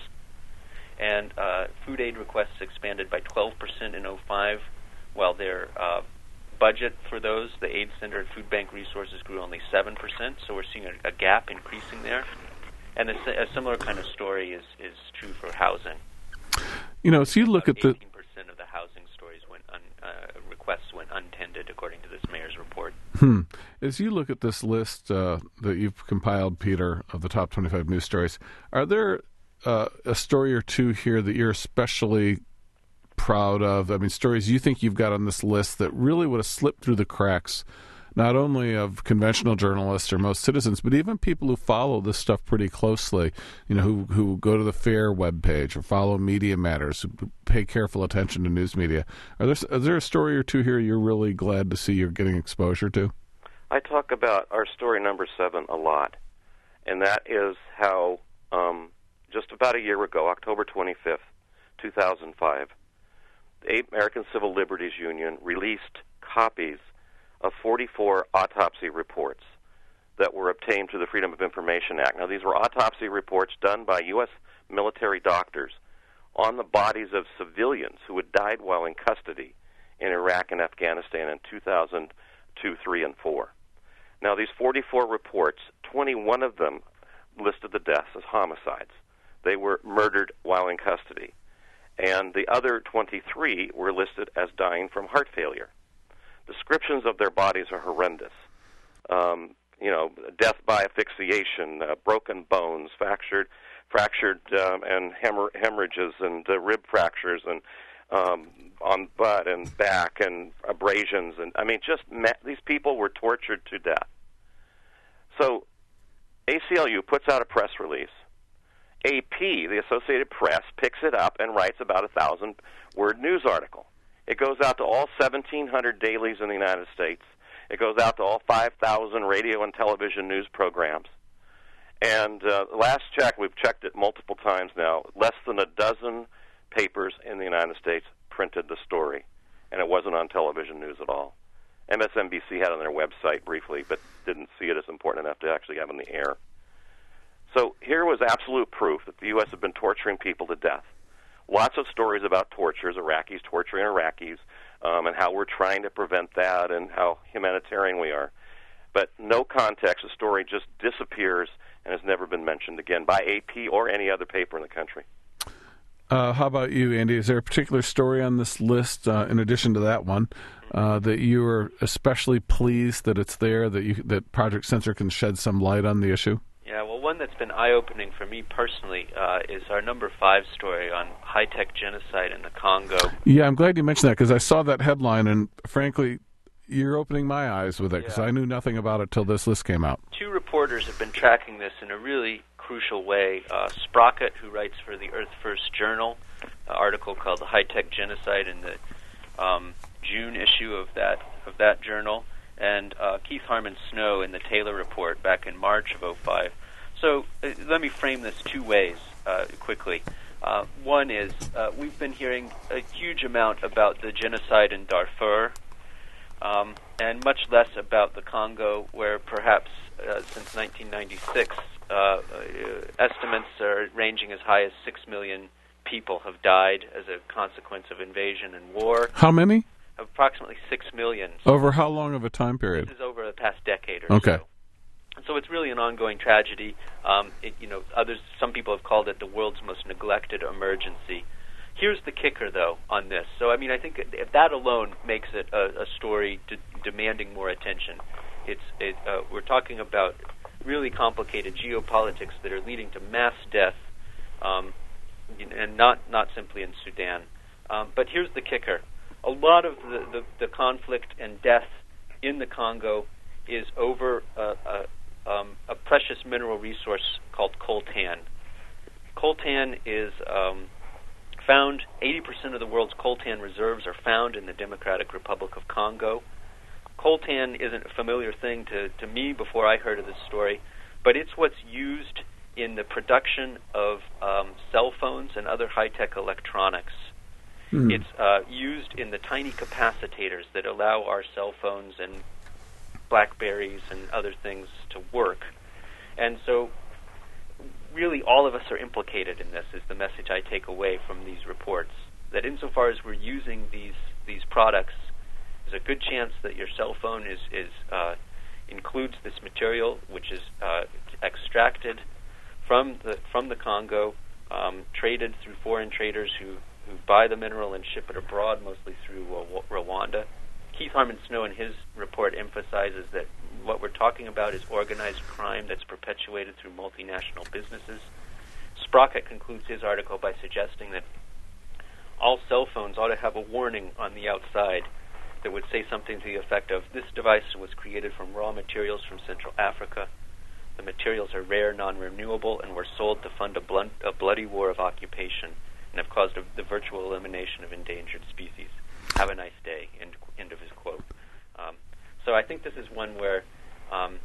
And uh, food aid requests expanded by twelve percent in oh five, while their uh, budget for those, the aid center and food bank resources, grew only seven percent, so we're seeing a, a gap increasing there. And a, a similar kind of story is, is true for housing. You know, so you look About at the... eighteen percent of the housing stories went un, uh, requests went untended, according to this mayor's report. Hmm. As you look at this list uh, that you've compiled, Peter, of the top twenty-five news stories, are there uh, a story or two here that you're especially proud of? I mean, stories you think you've got on this list that really would have slipped through the cracks, not only of conventional journalists or most citizens, but even people who follow this stuff pretty closely, you know, who who go to the FAIR webpage or follow Media Matters, who pay careful attention to news media. Are there, is there a story or two here you're really glad to see you're getting exposure to? I talk about our story number seven a lot, and that is how um, just about a year ago, October twenty-fifth, two thousand five, the American Civil Liberties Union released copies of forty-four autopsy reports that were obtained through the Freedom of Information Act. Now, these were autopsy reports done by U S military doctors on the bodies of civilians who had died while in custody in Iraq and Afghanistan in two thousand two, three, and four. Now, these forty-four reports, twenty-one of them listed the deaths as homicides. they were murdered while in custody. And the other twenty-three were listed as dying from heart failure. Descriptions of their bodies are horrendous. Um, you know, death by asphyxiation, uh, broken bones, fractured, fractured um, and hemorrh- hemorrhages, and uh, rib fractures, and um, on butt and back, and abrasions, and I mean, just ma- these people were tortured to death. So, A C L U puts out a press release. A P, the Associated Press, picks it up and writes about a thousand-word news article. It goes out to all seventeen hundred dailies in the United States. It goes out to all five thousand radio and television news programs. And uh, last check, we've checked it multiple times now, less than a dozen papers in the United States printed the story, and it wasn't on television news at all. M S N B C had it on their website briefly, but didn't see it as important enough to actually have on the air. So here was absolute proof that the U S had been torturing people to death. Lots of stories about tortures, Iraqis torturing Iraqis, um, and how we're trying to prevent that and how humanitarian we are. But no context, the story just disappears and has never been mentioned again by A P or any other paper in the country. Uh, how about you, Andy? Is there a particular story on this list, uh, in addition to that one, uh, that you are especially pleased that it's there, that you, that Project Censor can shed some light on the issue? Yeah, well, one that's been eye-opening for me personally uh, is our number five story on high-tech genocide in the Congo. Yeah, I'm glad you mentioned that, because I saw that headline, and frankly, you're opening my eyes with it, because yeah. I knew nothing about it till this list came out. Two reporters have been tracking this in a really crucial way. Uh, Sprocket, who writes for the Earth First Journal, an article called "The High-Tech Genocide" in the um, June issue of that of that journal, and uh, Keith Harmon Snow in the Taylor Report back in March of oh five. So uh, let me frame this two ways uh, quickly. Uh, one is uh, we've been hearing a huge amount about the genocide in Darfur, um, and much less about the Congo, where perhaps uh, since nineteen ninety-six, uh, uh, estimates are ranging as high as six million people have died as a consequence of invasion and war. How many? Approximately six million. Over how long of a time period? This is over the past decade or okay. so. So it's really an ongoing tragedy. Um, it, you know, others, some people have called it the world's most neglected emergency. Here's the kicker, though, on this. So, I mean, I think if that alone makes it a, a story de- demanding more attention. It's it, uh, we're talking about really complicated geopolitics that are leading to mass death, um, and not not simply in Sudan. Um, but here's the kicker: a lot of the, the, the conflict and death in the Congo is over uh, a Um, a precious mineral resource called coltan. Coltan is um, found, eighty percent of the world's coltan reserves are found in the Democratic Republic of Congo. Coltan isn't a familiar thing to, to me before I heard of this story, but it's what's used in the production of um, cell phones and other high-tech electronics. Mm. It's uh, used in the tiny capacitors that allow our cell phones and BlackBerries and other things to work. And so really all of us are implicated in this is the message I take away from these reports, that insofar as we're using these these products, there's a good chance that your cell phone is, is uh, includes this material, which is uh, extracted from the from the Congo, um, traded through foreign traders who, who buy the mineral and ship it abroad, mostly through uh, Rwanda. Keith Harmon Snow in his report emphasizes that what we're talking about is organized crime that's perpetuated through multinational businesses. Sprocket concludes his article by suggesting that all cell phones ought to have a warning on the outside that would say something to the effect of, this device was created from raw materials from Central Africa. The materials are rare, non-renewable, and were sold to fund a, blunt, a bloody war of occupation and have caused a, the virtual elimination of endangered species. Have a nice day, end, end of his quote. Um, so I think this is one where um,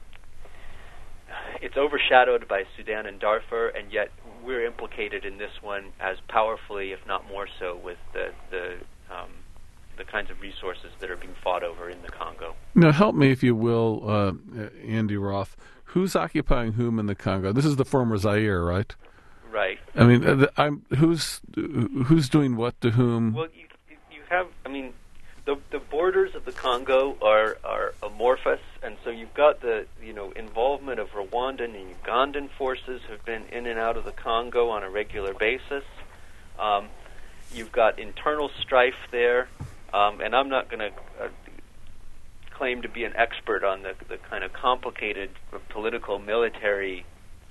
it's overshadowed by Sudan and Darfur, and yet we're implicated in this one as powerfully, if not more so, with the the, um, the kinds of resources that are being fought over in the Congo. Now help me, if you will, uh, Andy Roth. Who's occupying whom in the Congo? This is the former Zaire, right? Right. I mean, I'm, who's who's doing what to whom? Well, you, have, I mean, the the borders of the Congo are are amorphous, and so you've got the you know involvement of Rwandan and Ugandan forces who've been in and out of the Congo on a regular basis. Um, you've got internal strife there, um, and I'm not going to uh, claim to be an expert on the the kind of complicated political military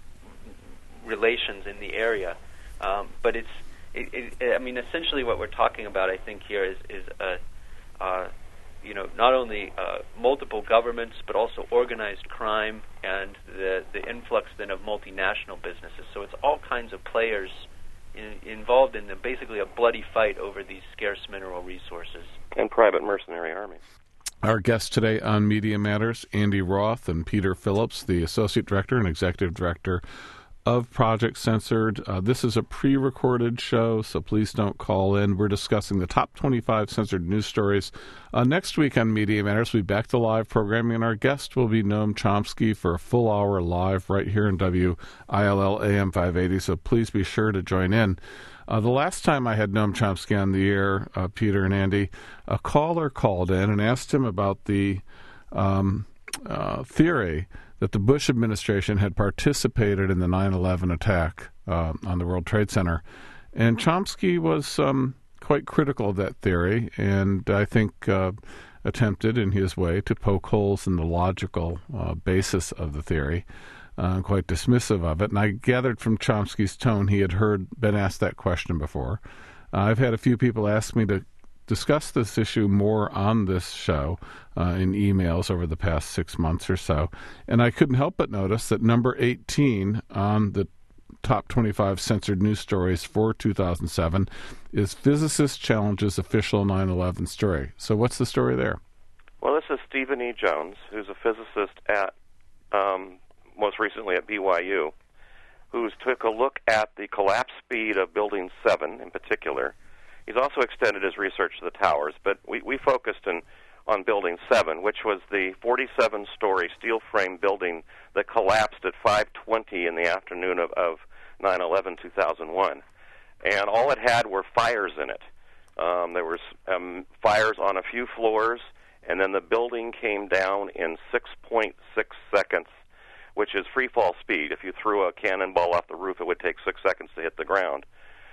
relations in the area, um, but it's it, it, I mean essentially what we're talking about I think here is is a uh, you know not only uh, multiple governments but also organized crime and the the influx then of multinational businesses. So it's all kinds of players in, involved in the, basically a bloody fight over these scarce mineral resources and private mercenary armies. Our guests today on Media Matters, Andy Roth and Peter Phillips, the Associate Director and Executive Director of Project Censored. Uh, this is a pre-recorded show, so please don't call in. We're discussing the top twenty-five censored news stories. Uh, next week on Media Matters, we'll be back to live programming, and our guest will be Noam Chomsky for a full hour live right here in W I L L A M five eighty, so please be sure to join in. Uh, the last time I had Noam Chomsky on the air, uh, Peter and Andy, a caller called in and asked him about the um, uh, theory that the Bush administration had participated in the nine eleven attack uh, on the World Trade Center. And Chomsky was um, quite critical of that theory, and I think uh, attempted in his way to poke holes in the logical uh, basis of the theory, uh, quite dismissive of it. And I gathered from Chomsky's tone he had heard been asked that question before. Uh, I've had a few people ask me to discuss this issue more on this show uh, in emails over the past six months or so. And I couldn't help but notice that number eighteen on the top twenty-five censored news stories for two thousand seven is Physicist Challenges Official nine eleven Story. So what's the story there? Well, this is Stephen E. Jones, who's a physicist at, um, most recently at B Y U, who's took a look at the collapse speed of Building seven in particular. He's also extended his research to the towers, but we, we focused in, on Building seven, which was the forty-seven story steel frame building that collapsed at five twenty in the afternoon of, of nine eleven two thousand one. And all it had were fires in it. Um, there were um, fires on a few floors, and then the building came down in six point six seconds, which is free fall speed. If you threw a cannonball off the roof, it would take six seconds to hit the ground.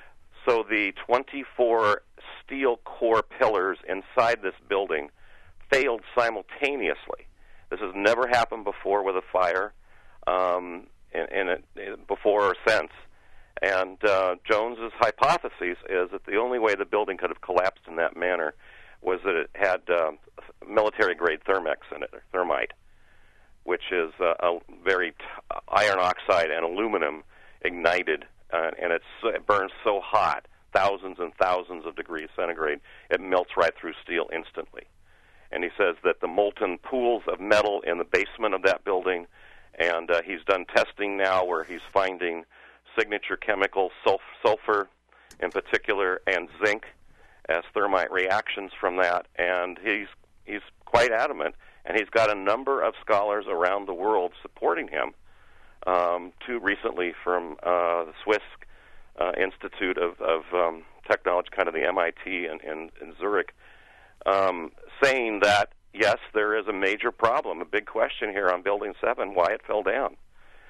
So the twenty-four steel core pillars inside this building failed simultaneously. This has never happened before with a fire, um, in, in it, before or since. And uh, Jones's hypothesis is that the only way the building could have collapsed in that manner was that it had uh, military-grade Thermex in it, or thermite, which is uh, a very t- iron oxide and aluminum ignited. Uh, and it's, it burns so hot, thousands and thousands of degrees centigrade, it melts right through steel instantly. And he says that the molten pools of metal in the basement of that building, and uh, he's done testing now where he's finding signature chemicals, sulf- sulfur in particular, and zinc as thermite reactions from that. And he's he's quite adamant, and he's got a number of scholars around the world supporting him. Um, two recently from uh, the Swiss uh, Institute of, of um, Technology, kind of the M I T in, in, in Zurich, um, saying that, yes, there is a major problem, a big question here on Building seven, why it fell down.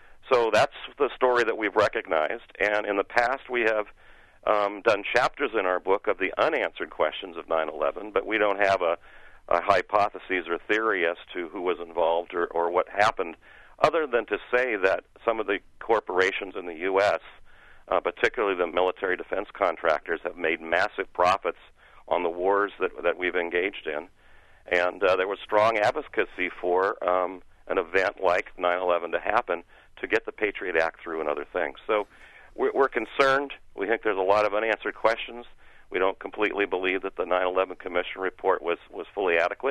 So that's the story that we've recognized, and in the past we have um, done chapters in our book of the unanswered questions of nine eleven, but we don't have a, a hypothesis or theory as to who was involved or, or what happened, other than to say that some of the corporations in the U S, uh, particularly the military defense contractors, have made massive profits on the wars that that we've engaged in. And uh, there was strong advocacy for um, an event like nine eleven to happen to get the Patriot Act through and other things. So we're, we're concerned. We think there's a lot of unanswered questions. We don't completely believe that the nine eleven Commission report was, was fully adequate.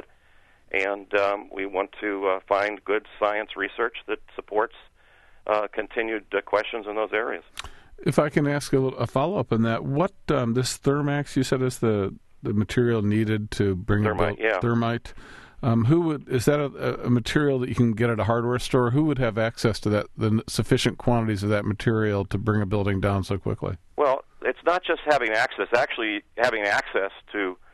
And um, we want to uh, find good science research that supports uh, continued uh, questions in those areas. If I can ask a, little, a follow-up on that, what um, this Thermax, you said, is the, the material needed to bring thermite, about yeah. thermite. Um, who would is that a, a material that you can get at a hardware store? Who would have access to that, the sufficient quantities of that material to bring a building down so quickly? Well, it's not just having access. Actually, having access to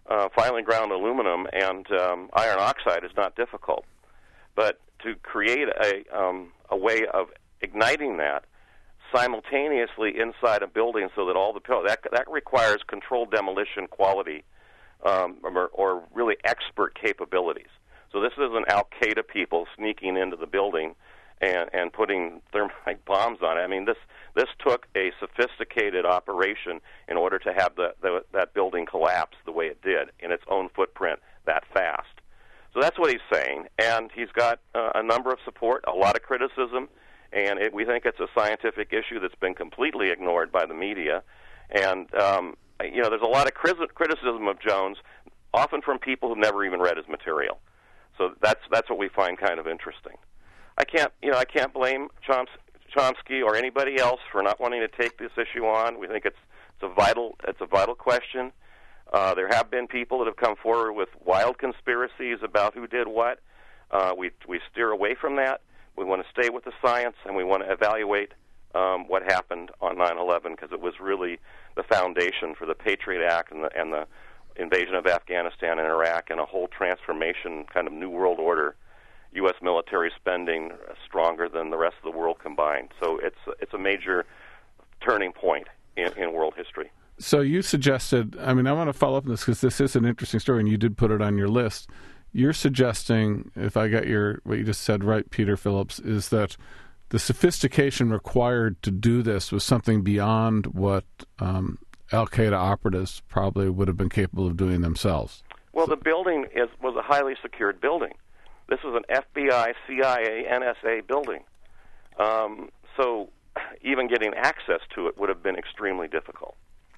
uh, finely ground aluminum and um, iron oxide is not difficult. But to create a, um, a way of igniting that simultaneously inside a building so that all the that that requires controlled demolition quality um, or, or really expert capabilities. So this isn't Al-Qaeda people sneaking into the building and, and putting thermite bombs on it. I mean, this this took a sophisticated operation in order to have the, the that building collapse the way it did in its own footprint that fast. So that's what he's saying, and he's got uh, a number of support, a lot of criticism, and it, we think it's a scientific issue that's been completely ignored by the media. And, um, you know, there's a lot of criticism of Jones, often from people who've never even read his material. So that's that's what we find kind of interesting. I can't, you know, I can't blame Chomsky or anybody else for not wanting to take this issue on. We think it's it's a vital it's a vital question. Uh, there have been people that have come forward with wild conspiracies about who did what. Uh, we we steer away from that. We want to stay with the science, and we want to evaluate um, what happened on nine eleven because it was really the foundation for the Patriot Act and the, and the invasion of Afghanistan and Iraq and a whole transformation, kind of new world order, U S military spending stronger than the rest of the world combined. So it's it's a major turning point in, in world history. So you suggested, I mean, I want to follow up on this because this is an interesting story, and you did put it on your list. You're suggesting, if I got your what you just said right, Peter Phillips, is that the sophistication required to do this was something beyond what um, Al-Qaeda operatives probably would have been capable of doing themselves. Well, the building is was a highly secured building. This was an F B I, C I A, N S A building. Um, so even getting access to it would have been extremely difficult.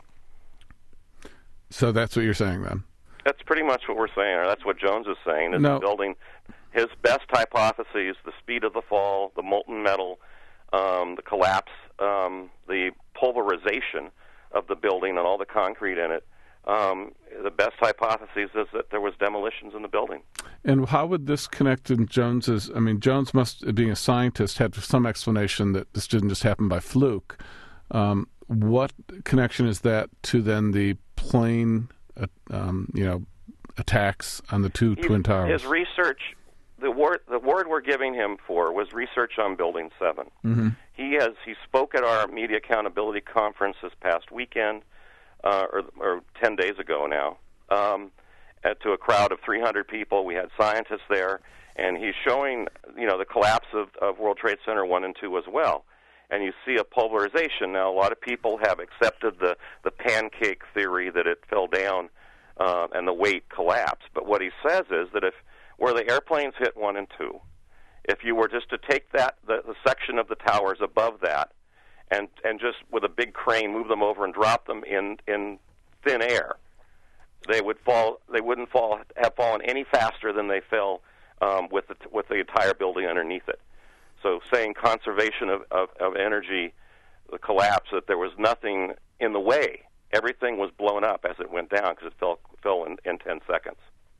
So that's what you're saying then? That's pretty much what we're saying, or that's what Jones is saying, is no. the building, his best hypotheses, the speed of the fall, the molten metal, um, the collapse, um, the pulverization of the building and all the concrete in it, um, the best hypothesis is that there was demolitions in the building. And how would this connect in Jones's, I mean, Jones must, being a scientist, had some explanation that this didn't just happen by fluke. Um, what connection is that to then the plane, uh, um, you know, attacks on the two he, Twin Towers? His research, the word the word we're giving him for was research on Building Seven. Mm-hmm. He has he spoke at our media accountability conference this past weekend, uh, or, or ten days ago now, um, at, to a crowd of three hundred people. We had scientists there, and he's showing you know the collapse of, of World Trade Center One and Two as well. And you see a pulverization. Now, a lot of people have accepted the, the pancake theory that it fell down uh, and the weight collapsed. But what he says is that if where the airplanes hit one and two, if you were just to take that the, the section of the towers above that and and just with a big crane move them over and drop them in, in thin air, they would fall. They wouldn't fall have fallen any faster than they fell um, with the with the entire building underneath it. So saying conservation of, of, of energy, the collapse, that there was nothing in the way. Everything was blown up as it went down because it fell, fell in, in ten seconds.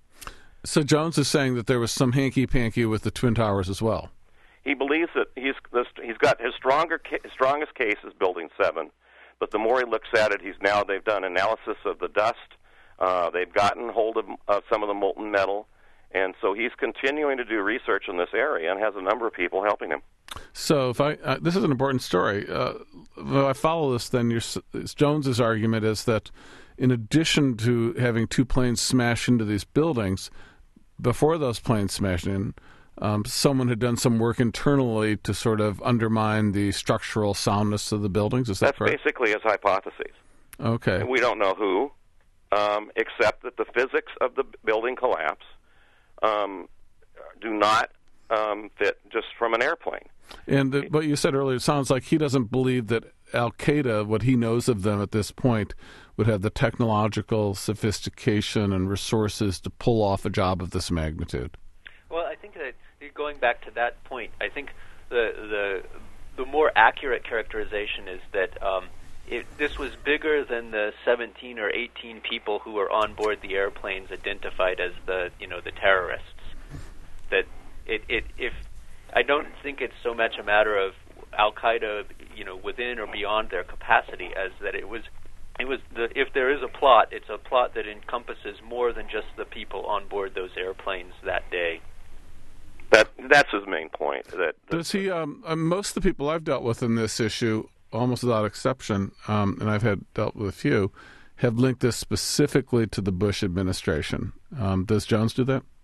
So Jones is saying that there was some hanky-panky with the Twin Towers as well. He believes that he's he's got his stronger strongest case is Building Seven, but the more he looks at it, he's now they've done analysis of the dust. Uh, they've gotten hold of uh, some of the molten metal. And so he's continuing to do research in this area and has a number of people helping him. So if I, uh, this is an important story. Uh, if I follow this, then your, Jones's argument is that in addition to having two planes smash into these buildings, before those planes smashed in, um, someone had done some work internally to sort of undermine the structural soundness of the buildings. Is that That's correct? basically his hypothesis. Okay. And we don't know who, um, except that the physics of the building collapse Um, do not um, fit just from an airplane. And the, what you said earlier, it sounds like he doesn't believe that Al-Qaeda, what he knows of them at this point, would have the technological sophistication and resources to pull off a job of this magnitude. Well, I think that going back to that point, I think the the the more accurate characterization is that um, it, this was bigger than the seventeen or eighteen people who were on board the airplanes identified as the you know the terrorists. That it, it if I don't think it's so much a matter of Al Qaeda you know within or beyond their capacity as that it was it was the, if there is a plot, it's a plot that encompasses more than just the people on board those airplanes that day. That that's his main point. That, that Does he? Um, uh, most of the people I've dealt with in this issue, almost without exception, um, and I've had dealt with a few, have linked this specifically to the Bush administration. Um, does Jones do that?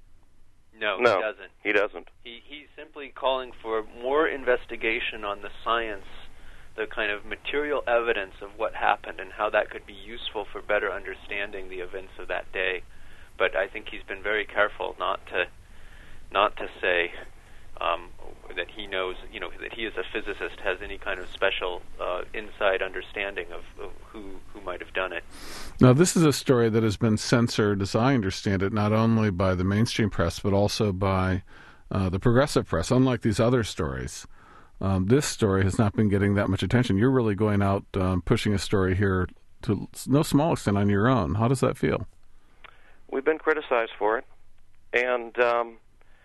No, no, he doesn't. He doesn't. He, he's simply calling for more investigation on the science, the kind of material evidence of what happened and how that could be useful for better understanding the events of that day. But I think he's been very careful not to not to say um, that he knows, you know, that he as a physicist has any kind of special uh, inside understanding of, of who who might have done it. Now, this is a story that has been censored, as I understand it, not only by the mainstream press, but also by uh, the progressive press, unlike these other stories. Um, this story has not been getting that much attention. You're really going out um, pushing a story here to no small extent on your own. How does that feel? We've been criticized for it. And um,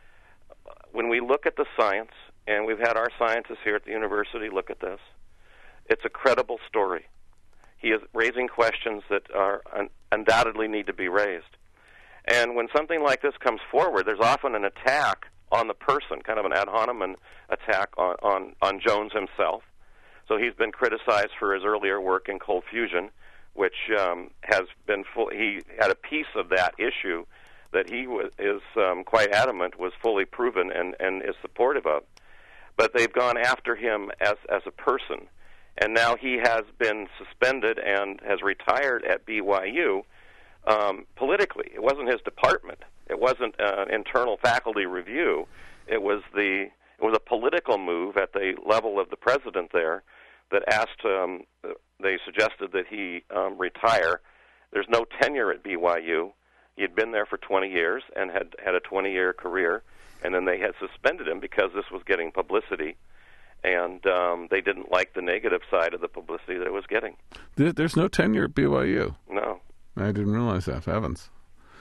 when we look at the science, and we've had our scientists here at the university look at this, it's a credible story. He is raising questions that are un- undoubtedly need to be raised. And when something like this comes forward, there's often an attack on the person, kind of an ad hominem attack on, on, on Jones himself. So he's been criticized for his earlier work in cold fusion, which um, has been full. He had a piece of that issue that he was, is um, quite adamant was fully proven and, and is supportive of. But they've gone after him as, as a person. And now he has been suspended and has retired at B Y U um, politically. It wasn't his department. It wasn't an internal faculty review. It was the it was a political move at the level of the president there that asked. Um, they suggested that he um, retire. There's no tenure at B Y U. He had been there for twenty years and had had a twenty-year career, and then they had suspended him because this was getting publicity, and um, they didn't like the negative side of the publicity that it was getting. There's no tenure at B Y U. No, I didn't realize that. Heavens.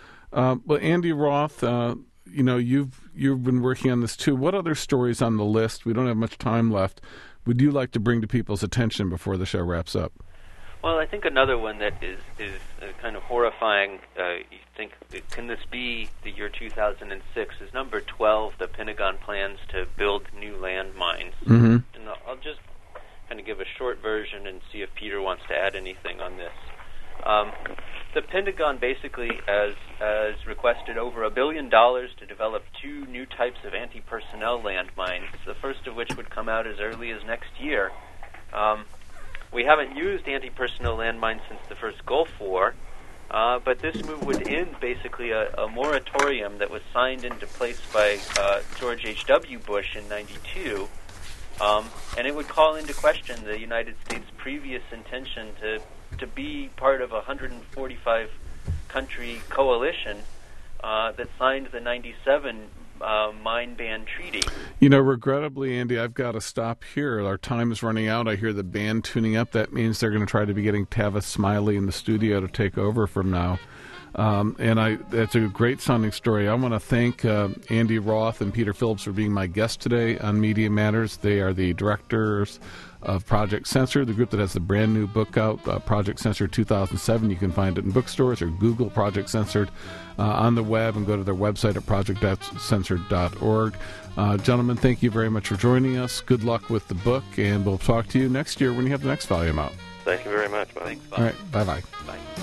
Uh, well, Andy Roth, uh, you know, you've you've been working on this too. What other stories on the list? We don't have much time left. Would you like to bring to people's attention before the show wraps up? Well, I think another one that is is uh, kind of horrifying. Uh, you think, can this be the year two thousand six? Is number twelve the Pentagon plans to build new landmines? Mm-hmm. And I'll, I'll just kind of give a short version and see if Peter wants to add anything on this. Um, the Pentagon basically has, has requested over a billion dollars to develop two new types of anti-personnel landmines, the first of which would come out as early as next year. Um, we haven't used anti-personnel landmines since the first Gulf War, uh, but this move would end basically a, a moratorium that was signed into place by uh, George H W. Bush in ninety-two, um, and it would call into question the United States' previous intention to to be part of a one hundred forty-five country coalition uh, that signed the ninety-seven uh, mine ban treaty. You know, regrettably, Andy, I've got to stop here. Our time is running out. I hear the band tuning up. That means they're going to try to be getting Tavis Smiley in the studio to take over from now. Um, and I, that's a great sounding story. I want to thank uh, Andy Roth and Peter Phillips for being my guests today on Media Matters. They are the directors of Project Censored, the group that has the brand new book out, uh, Project Censored two thousand seven. You can find it in bookstores or Google Project Censored uh, on the web and go to their website at project censored dot org. Uh, gentlemen, thank you very much for joining us. Good luck with the book, and we'll talk to you next year when you have the next volume out. Thank you very much, Bob. Thanks, Bob. All right, bye-bye. Bye.